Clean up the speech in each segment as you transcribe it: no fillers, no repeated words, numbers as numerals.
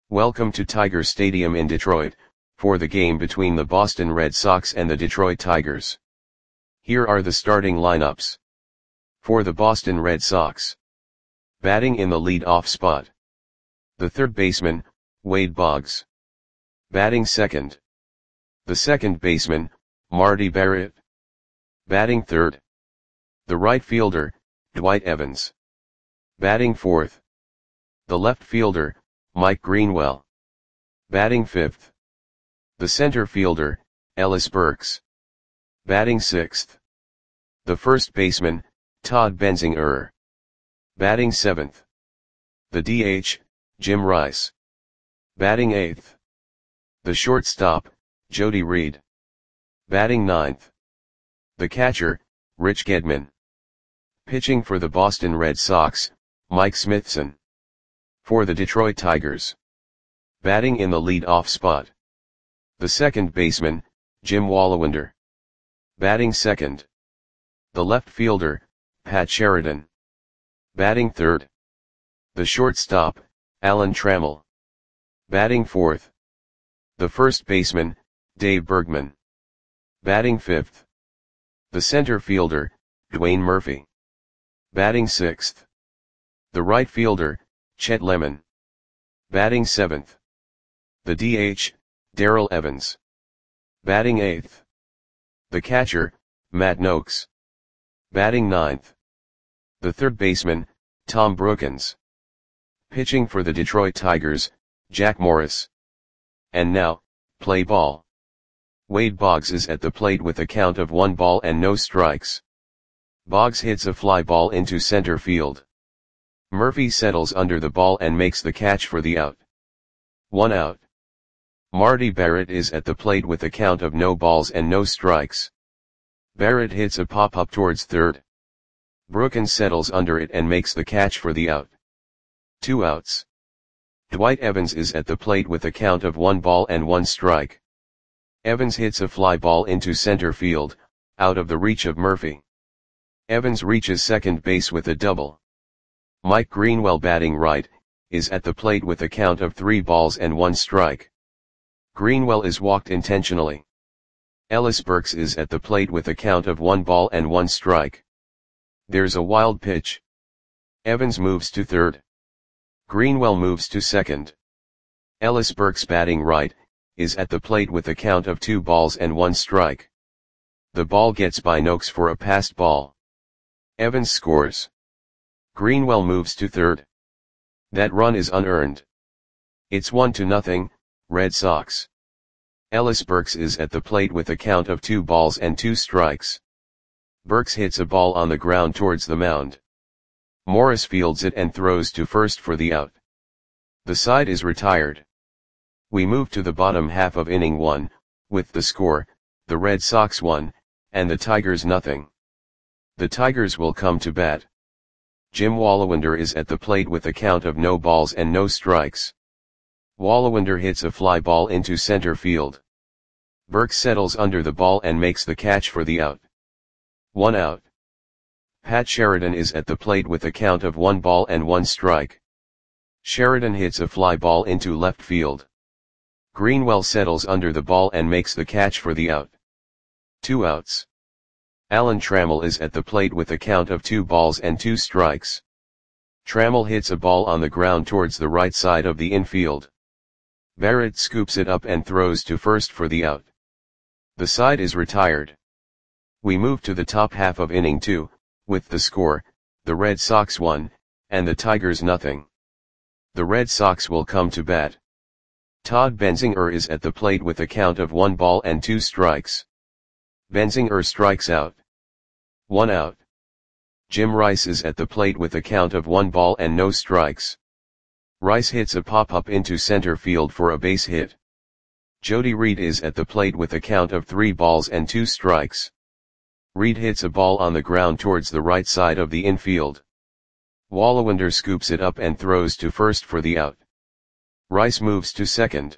Welcome to Tiger Stadium in Detroit, for the game between the Boston Red Sox and the Detroit Tigers. Here are the starting lineups. For the Boston Red Sox. Batting in the lead-off spot. The third baseman, Wade Boggs. Batting second. The second baseman, Marty Barrett. Batting third. The right fielder, Dwight Evans. Batting fourth. The left fielder, Mike Greenwell. Batting fifth. The center fielder, Ellis Burks. Batting sixth. The first baseman, Todd Benzinger. Batting seventh. The DH, Jim Rice. Batting eighth. The shortstop, Jody Reed. Batting ninth. The catcher, Rich Gedman. Pitching for the Boston Red Sox, Mike Smithson. For the Detroit Tigers. Batting in the lead-off spot. The second baseman, Jim Walliwander. Batting second. The left fielder, Pat Sheridan. Batting third. The shortstop, Alan Trammell. Batting fourth. The first baseman, Dave Bergman. Batting fifth. The center fielder, Dwayne Murphy. Batting sixth. The right fielder, Chet Lemon. Batting seventh. The DH, Darrell Evans. Batting eighth. The catcher, Matt Noakes. Batting ninth. The third baseman, Tom Brookens. Pitching for the Detroit Tigers, Jack Morris. And now, play ball. Wade Boggs is at the plate with a count of 1 ball and no strikes. Boggs hits a fly ball into center field. Murphy settles under the ball and makes the catch for the out. 1 out. Marty Barrett is at the plate with a count of no balls and no strikes. Barrett hits a pop-up towards third. Brookens settles under it and makes the catch for the out. 2 outs. Dwight Evans is at the plate with a count of 1 ball and 1 strike. Evans hits a fly ball into center field, out of the reach of Murphy. Evans reaches second base with a double. Mike Greenwell, batting right, is at the plate with a count of 3 balls and 1 strike. Greenwell is walked intentionally. Ellis Burks is at the plate with a count of 1 ball and 1 strike. There's a wild pitch. Evans moves to third. Greenwell moves to second. Ellis Burks, batting right, is at the plate with a count of 2 balls and 1 strike. The ball gets by Noakes for a passed ball. Evans scores. Greenwell moves to third. That run is unearned. It's 1-0, Red Sox. Ellis Burks is at the plate with a count of 2 balls and 2 strikes. Burks hits a ball on the ground towards the mound. Morris fields it and throws to first for the out. The side is retired. We move to the bottom half of inning 1, with the score, the Red Sox 1, and the Tigers 0. The Tigers will come to bat. Jim Walliwander is at the plate with a count of no balls and no strikes. Walliwander hits a fly ball into center field. Burks settles under the ball and makes the catch for the out. 1 out. Pat Sheridan is at the plate with a count of 1 ball and 1 strike. Sheridan hits a fly ball into left field. Greenwell settles under the ball and makes the catch for the out. 2 outs. Alan Trammell is at the plate with a count of 2 balls and 2 strikes. Trammell hits a ball on the ground towards the right side of the infield. Barrett scoops it up and throws to first for the out. The side is retired. We move to the top half of inning 2, with the score, the Red Sox 1, and the Tigers 0. The Red Sox will come to bat. Todd Benzinger is at the plate with a count of 1 ball and 2 strikes. Benzinger strikes out. 1 out. Jim Rice is at the plate with a count of 1 ball and no strikes. Rice hits a pop-up into center field for a base hit. Jody Reed is at the plate with a count of 3 balls and 2 strikes. Reed hits a ball on the ground towards the right side of the infield. Walliwander scoops it up and throws to first for the out. Rice moves to second.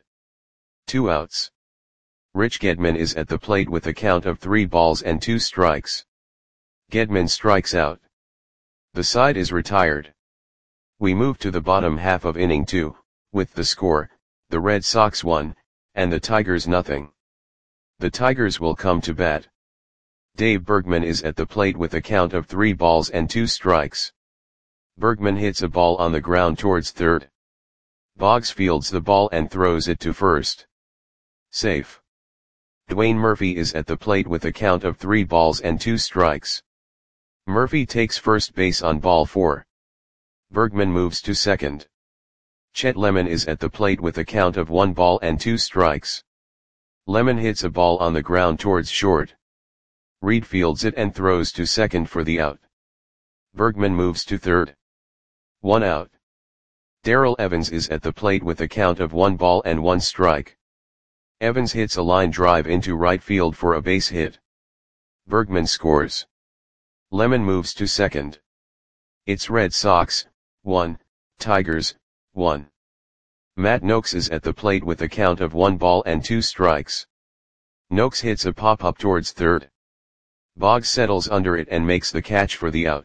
2 outs. Rich Gedman is at the plate with a count of 3 balls and 2 strikes. Gedman strikes out. The side is retired. We move to the bottom half of inning 2, with the score, the Red Sox 1, and the Tigers nothing. The Tigers will come to bat. Dave Bergman is at the plate with a count of 3 balls and 2 strikes. Bergman hits a ball on the ground towards third. Boggs fields the ball and throws it to first. Safe. Dwayne Murphy is at the plate with a count of 3 balls and 2 strikes. Murphy takes first base on ball 4. Bergman moves to second. Chet Lemon is at the plate with a count of 1 ball and 2 strikes. Lemon hits a ball on the ground towards short. Reed fields it and throws to second for the out. Bergman moves to third. 1 out. Darrell Evans is at the plate with a count of 1 ball and 1 strike. Evans hits a line drive into right field for a base hit. Bergman scores. Lemon moves to second. It's Red Sox, 1, Tigers, 1. Matt Noakes is at the plate with a count of 1 ball and 2 strikes. Noakes hits a pop-up towards third. Boggs settles under it and makes the catch for the out.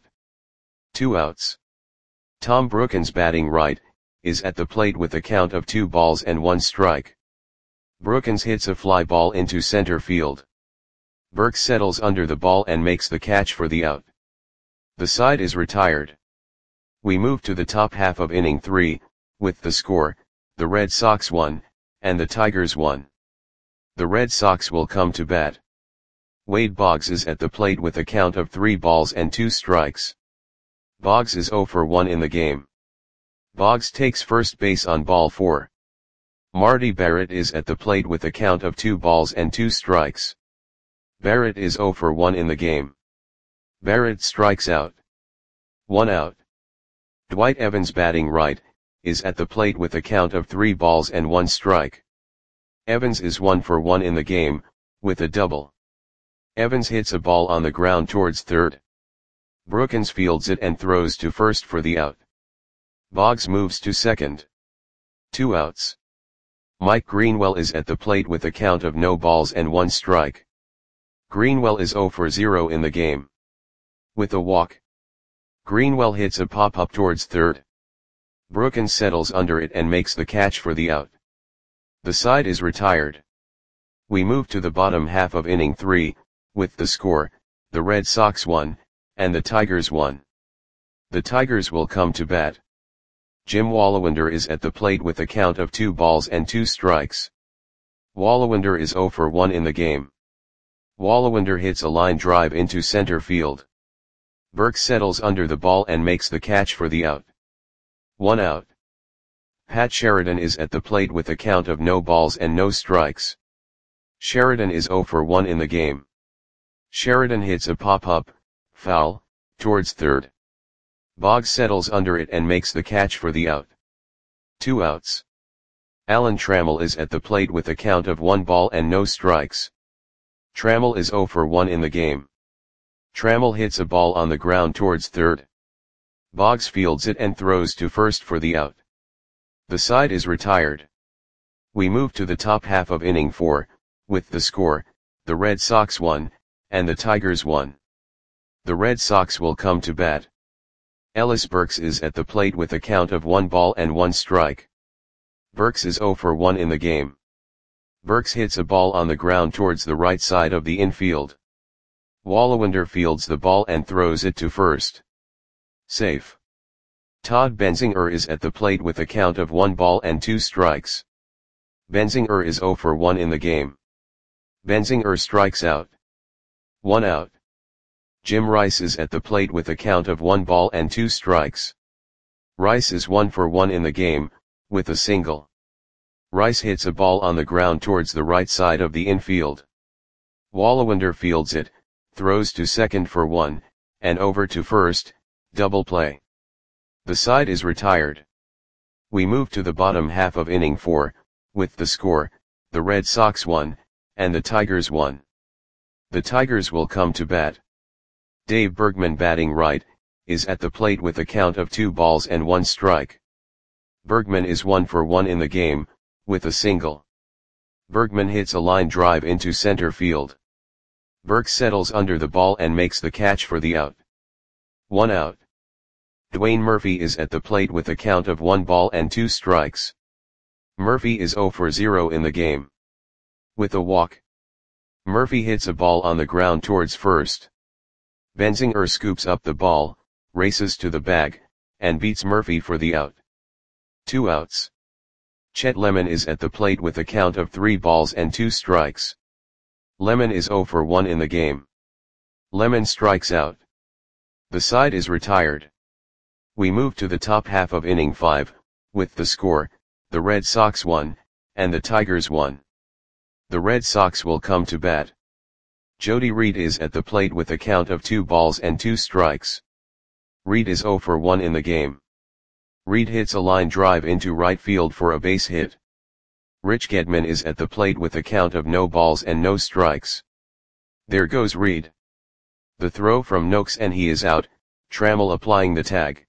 2 outs. Tom Brookens, batting right, is at the plate with a count of 2 balls and 1 strike. Brookens hits a fly ball into center field. Burke settles under the ball and makes the catch for the out. The side is retired. We move to the top half of inning 3, with the score, the Red Sox 1, and the Tigers 1. The Red Sox will come to bat. Wade Boggs is at the plate with a count of 3 balls and 2 strikes. Boggs is 0 for 1 in the game. Boggs takes first base on ball 4. Marty Barrett is at the plate with a count of 2 balls and 2 strikes. Barrett is 0 for 1 in the game. Barrett strikes out. 1 out. Dwight Evans, batting right, is at the plate with a count of 3 balls and 1 strike. Evans is 1 for 1 in the game, with a double. Evans hits a ball on the ground towards third. Brookens fields it and throws to first for the out. Boggs moves to second. 2 outs. Mike Greenwell is at the plate with a count of no balls and 1 strike. Greenwell is 0 for 0 in the game. With a walk. Greenwell hits a pop-up towards third. Brookens settles under it and makes the catch for the out. The side is retired. We move to the bottom half of inning 3, with the score, the Red Sox 1, and the Tigers 1. The Tigers will come to bat. Jim Walliwander is at the plate with a count of 2 balls and 2 strikes. Walliwander is 0 for 1 in the game. Walliwander hits a line drive into center field. Burke settles under the ball and makes the catch for the out. 1 out. Pat Sheridan is at the plate with a count of no balls and no strikes. Sheridan is 0 for 1 in the game. Sheridan hits a pop-up, foul, towards third. Boggs settles under it and makes the catch for the out. 2 outs. Alan Trammell is at the plate with a count of 1 ball and no strikes. Trammell is 0 for 1 in the game. Trammell hits a ball on the ground towards third. Boggs fields it and throws to first for the out. The side is retired. We move to the top half of inning 4, with the score, the Red Sox 1, and the Tigers 1. The Red Sox will come to bat. Ellis Burks is at the plate with a count of 1 ball and 1 strike. Burks is 0 for 1 in the game. Burks hits a ball on the ground towards the right side of the infield. Walliwander fields the ball and throws it to first. Safe. Todd Benzinger is at the plate with a count of 1 ball and 2 strikes. Benzinger is 0 for 1 in the game. Benzinger strikes out. 1 out. Jim Rice is at the plate with a count of 1 ball and 2 strikes. Rice is 1 for 1 in the game, with a single. Rice hits a ball on the ground towards the right side of the infield. Walliwander fields it, throws to second for 1, and over to first, double play. The side is retired. We move to the bottom half of inning 4, with the score, the Red Sox 1, and the Tigers 1. The Tigers will come to bat. Dave Bergman, batting right, is at the plate with a count of 2 balls and 1 strike. Bergman is 1 for 1 in the game, with a single. Bergman hits a line drive into center field. Burke settles under the ball and makes the catch for the out. 1 out. Dwayne Murphy is at the plate with a count of 1 ball and 2 strikes. Murphy is 0 for 0 in the game. With a walk, Murphy hits a ball on the ground towards first. Benzinger scoops up the ball, races to the bag, and beats Murphy for the out. 2 outs. Chet Lemon is at the plate with a count of 3 balls and 2 strikes. Lemon is 0 for 1 in the game. Lemon strikes out. The side is retired. We move to the top half of inning 5, with the score, the Red Sox 1, and the Tigers 1. The Red Sox will come to bat. Jody Reed is at the plate with a count of 2 balls and 2 strikes. Reed is 0 for 1 in the game. Reed hits a line drive into right field for a base hit. Rich Gedman is at the plate with a count of no balls and no strikes. There goes Reed. The throw from Noakes and he is out, Trammell applying the tag.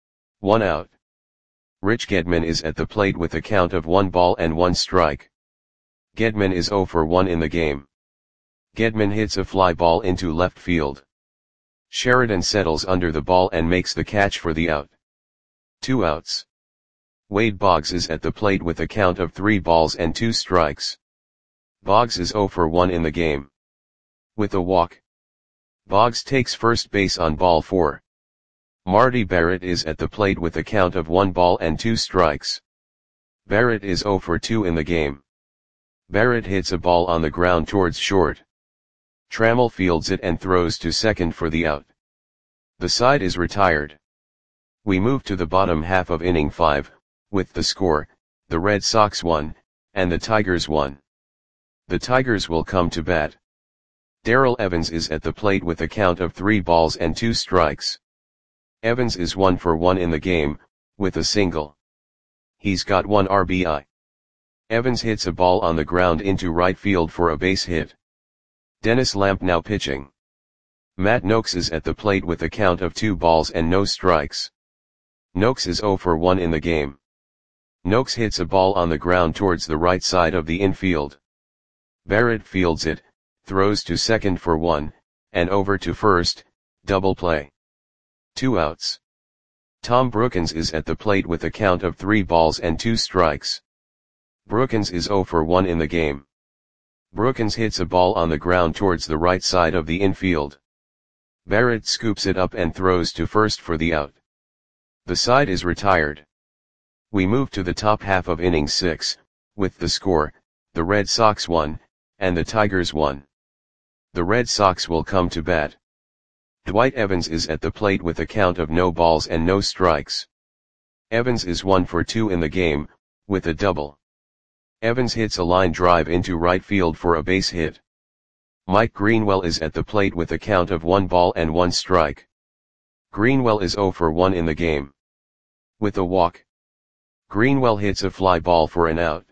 1 out. Rich Gedman is at the plate with a count of 1 ball and 1 strike. Gedman is 0 for 1 in the game. Gedman hits a fly ball into left field. Sheridan settles under the ball and makes the catch for the out. 2 outs. Wade Boggs is at the plate with a count of 3 balls and 2 strikes. Boggs is 0 for 1 in the game. With a walk, Boggs takes first base on ball 4. Marty Barrett is at the plate with a count of 1 ball and 2 strikes. Barrett is 0 for 2 in the game. Barrett hits a ball on the ground towards short. Trammell fields it and throws to second for the out. The side is retired. We move to the bottom half of inning 5, with the score, the Red Sox 1, and the Tigers 1. The Tigers will come to bat. Darrell Evans is at the plate with a count of 3 balls and 2 strikes. Evans is 1 for 1 in the game, with a single. He's got 1 RBI. Evans hits a ball on the ground into right field for a base hit. Dennis Lamp now pitching. Matt Noakes is at the plate with a count of 2 balls and no strikes. Noakes is 0 for 1 in the game. Noakes hits a ball on the ground towards the right side of the infield. Barrett fields it, throws to second for 1, and over to first, double play. 2 outs. Tom Brookins is at the plate with a count of 3 balls and 2 strikes. Brookins is 0 for 1 in the game. Brookins hits a ball on the ground towards the right side of the infield. Barrett scoops it up and throws to first for the out. The side is retired. We move to the top half of inning 6, with the score, the Red Sox 1, and the Tigers 1. The Red Sox will come to bat. Dwight Evans is at the plate with a count of no balls and no strikes. Evans is 1 for 2 in the game, with a double. Evans hits a line drive into right field for a base hit. Mike Greenwell is at the plate with a count of 1 ball and 1 strike. Greenwell is 0 for 1 in the game. With a walk, Greenwell hits a fly ball for an out.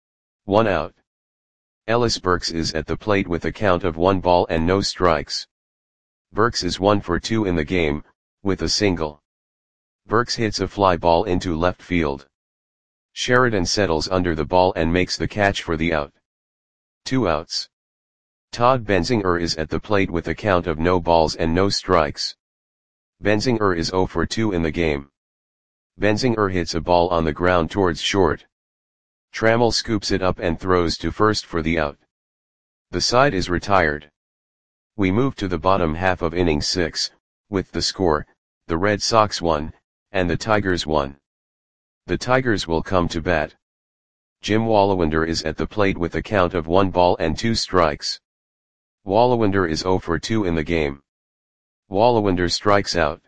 1 out. Ellis Burks is at the plate with a count of 1 ball and no strikes. Burks is 1 for 2 in the game, with a single. Burks hits a fly ball into left field. Sheridan settles under the ball and makes the catch for the out. 2 outs. Todd Benzinger is at the plate with a count of no balls and no strikes. Benzinger is 0 for 2 in the game. Benzinger hits a ball on the ground towards short. Trammell scoops it up and throws to first for the out. The side is retired. We move to the bottom half of inning 6, with the score, the Red Sox 1, and the Tigers 1. The Tigers will come to bat. Jim Walliwander is at the plate with a count of 1 ball and 2 strikes. Walliwander is 0 for 2 in the game. Walliwander strikes out.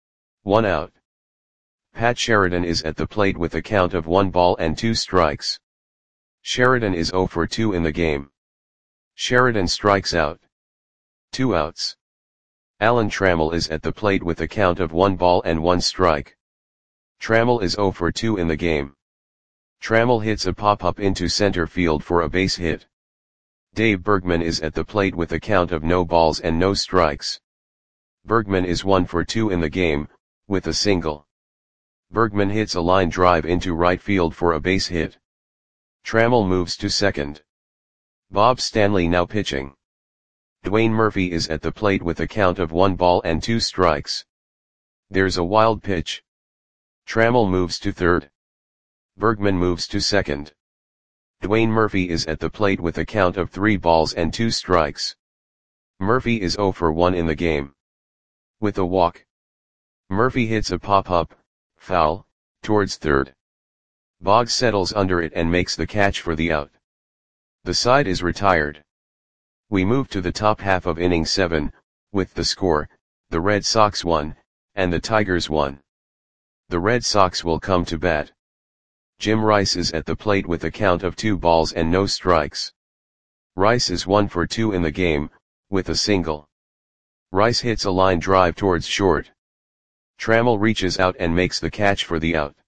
1 out. Pat Sheridan is at the plate with a count of 1 ball and 2 strikes. Sheridan is 0 for 2 in the game. Sheridan strikes out. 2 outs. Alan Trammell is at the plate with a count of 1 ball and 1 strike. Trammell is 0 for 2 in the game. Trammell hits a pop-up into center field for a base hit. Dave Bergman is at the plate with a count of no balls and no strikes. Bergman is 1 for 2 in the game, with a single. Bergman hits a line drive into right field for a base hit. Trammell moves to second. Bob Stanley now pitching. Dwayne Murphy is at the plate with a count of 1 ball and 2 strikes. There's a wild pitch. Trammell moves to third. Bergman moves to second. Dwayne Murphy is at the plate with a count of 3 balls and 2 strikes. Murphy is 0 for 1 in the game. With a walk, Murphy hits a pop-up, foul, towards third. Boggs settles under it and makes the catch for the out. The side is retired. We move to the top half of inning 7, with the score, the Red Sox 1, and the Tigers 1. The Red Sox will come to bat. Jim Rice is at the plate with a count of 2 balls and no strikes. Rice is 1 for 2 in the game, with a single. Rice hits a line drive towards short. Trammell reaches out and makes the catch for the out.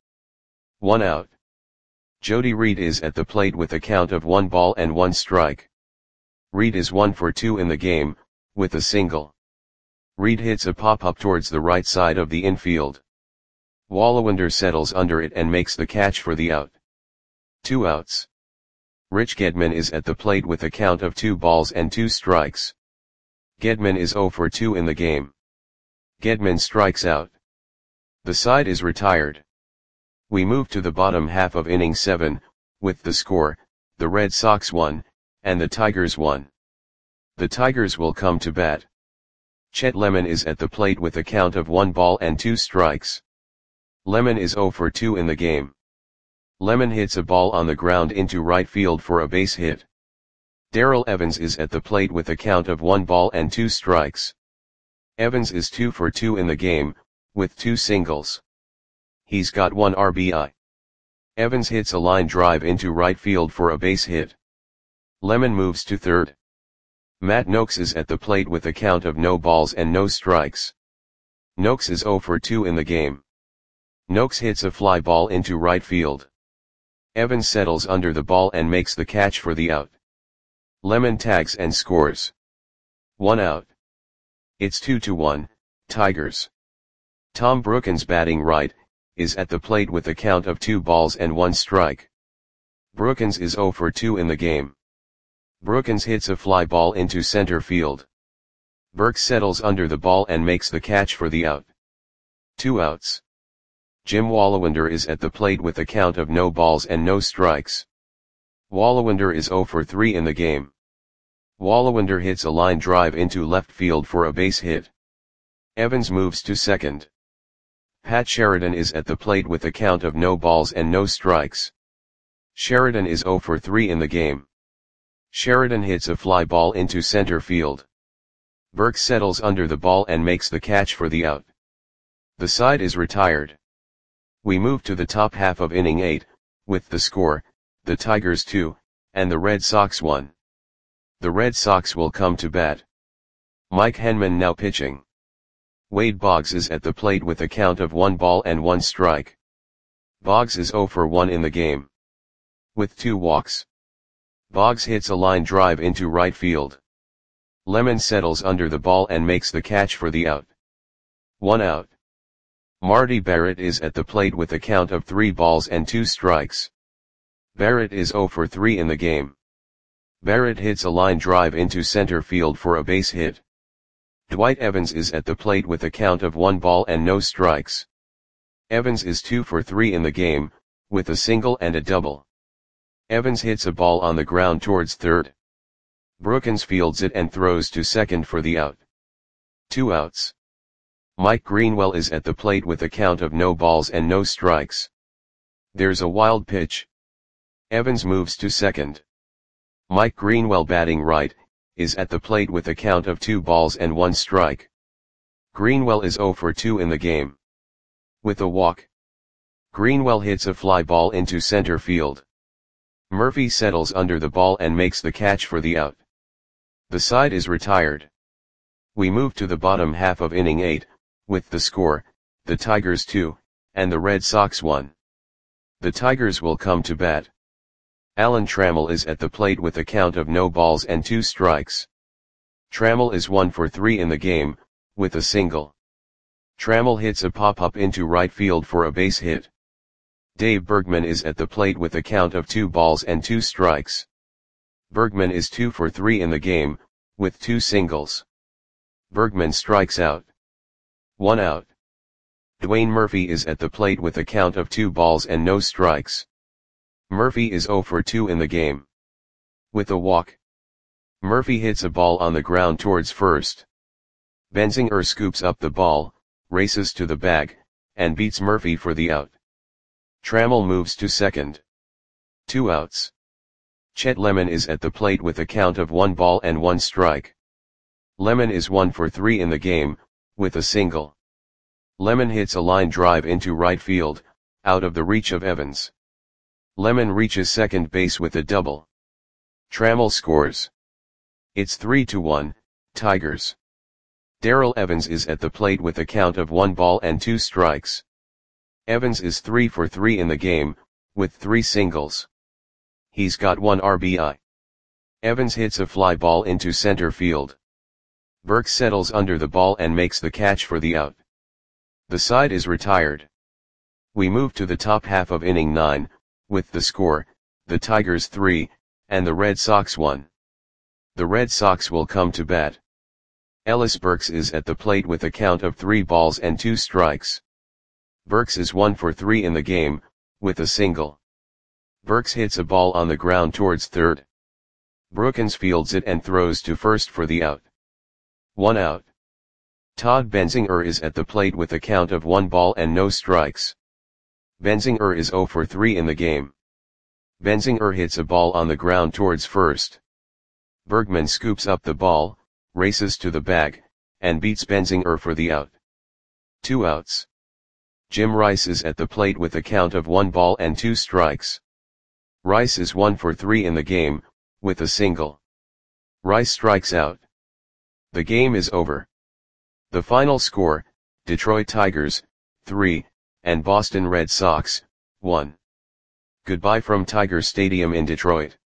1 out. Jody Reed is at the plate with a count of 1 ball and 1 strike. Reed is 1 for 2 in the game, with a single. Reed hits a pop-up towards the right side of the infield. Wallawander settles under it and makes the catch for the out. 2 outs. Rich Gedman is at the plate with a count of 2 balls and 2 strikes. Gedman is 0 for 2 in the game. Gedman strikes out. The side is retired. We move to the bottom half of inning 7, with the score, the Red Sox 1, and the Tigers 1. The Tigers will come to bat. Chet Lemon is at the plate with a count of 1 ball and 2 strikes. Lemon is 0 for 2 in the game. Lemon hits a ball on the ground into right field for a base hit. Darrell Evans is at the plate with a count of 1 ball and 2 strikes. Evans is 2 for 2 in the game, with 2 singles. He's got 1 RBI. Evans hits a line drive into right field for a base hit. Lemon moves to third. Matt Noakes is at the plate with a count of no balls and no strikes. Noakes is 0 for 2 in the game. Noakes hits a fly ball into right field. Evans settles under the ball and makes the catch for the out. Lemon tags and scores. 1 out. It's 2-1, Tigers. Tom Brookins, batting right, is at the plate with a count of 2 balls and 1 strike. Brookins is 0 for 2 in the game. Brookins hits a fly ball into center field. Burks settles under the ball and makes the catch for the out. 2 outs. Jim Wallawander is at the plate with a count of no balls and no strikes. Wallawander is 0 for 3 in the game. Wallawander hits a line drive into left field for a base hit. Evans moves to second. Pat Sheridan is at the plate with a count of no balls and no strikes. Sheridan is 0 for 3 in the game. Sheridan hits a fly ball into center field. Burks settles under the ball and makes the catch for the out. The side is retired. We move to the top half of inning 8, with the score, the Tigers 2, and the Red Sox 1. The Red Sox will come to bat. Mike Henman now pitching. Wade Boggs is at the plate with a count of 1 ball and 1 strike. Boggs is 0 for 1 in the game. With 2 walks. Boggs hits a line drive into right field. Lemon settles under the ball and makes the catch for the out. 1 out. Marty Barrett is at the plate with a count of 3 balls and 2 strikes. Barrett is 0 for 3 in the game. Barrett hits a line drive into center field for a base hit. Dwight Evans is at the plate with a count of 1 ball and no strikes. Evans is 2 for 3 in the game, with a single and a double. Evans hits a ball on the ground towards third. Brookins fields it and throws to second for the out. 2 outs. Mike Greenwell is at the plate with a count of no balls and no strikes. There's a wild pitch. Evans moves to second. Mike Greenwell, batting right, is at the plate with a count of 2 balls and 1 strike. Greenwell is 0 for 2 in the game. With a walk, Greenwell hits a fly ball into center field. Murphy settles under the ball and makes the catch for the out. The side is retired. We move to the bottom half of inning 8, with the score, the Tigers 2, and the Red Sox 1. The Tigers will come to bat. Alan Trammell is at the plate with a count of no balls and 2 strikes. Trammell is 1 for 3 in the game, with a single. Trammell hits a pop-up into right field for a base hit. Dave Bergman is at the plate with a count of 2 balls and 2 strikes. Bergman is 2 for 3 in the game, with 2 singles. Bergman strikes out. 1 out. Dwayne Murphy is at the plate with a count of 2 balls and no strikes. Murphy is 0 for 2 in the game. With a walk, Murphy hits a ball on the ground towards first. Benzinger scoops up the ball, races to the bag, and beats Murphy for the out. Trammell moves to second. 2 outs. Chet Lemon is at the plate with a count of 1 ball and 1 strike. Lemon is 1 for 3 in the game, with a single. Lemon hits a line drive into right field, out of the reach of Evans. Lemon reaches second base with a double. Trammell scores. It's 3-1, Tigers. Darrell Evans is at the plate with a count of 1 ball and 2 strikes. Evans is 3 for 3 in the game, with 3 singles. He's got 1 RBI. Evans hits a fly ball into center field. Burke settles under the ball and makes the catch for the out. The side is retired. We move to the top half of inning 9, with the score, the Tigers 3, and the Red Sox 1. The Red Sox will come to bat. Ellis Burks is at the plate with a count of 3 balls and 2 strikes. Burks is 1 for 3 in the game, with a single. Burks hits a ball on the ground towards third. Brookins fields it and throws to first for the out. 1 out. Todd Benzinger is at the plate with a count of 1 ball and no strikes. Benzinger is 0 for 3 in the game. Benzinger hits a ball on the ground towards first. Bergman scoops up the ball, races to the bag, and beats Benzinger for the out. 2 outs. Jim Rice is at the plate with a count of 1 ball and 2 strikes. Rice is 1 for 3 in the game, with a single. Rice strikes out. The game is over. The final score, Detroit Tigers, 3, and Boston Red Sox, 1. Goodbye from Tiger Stadium in Detroit.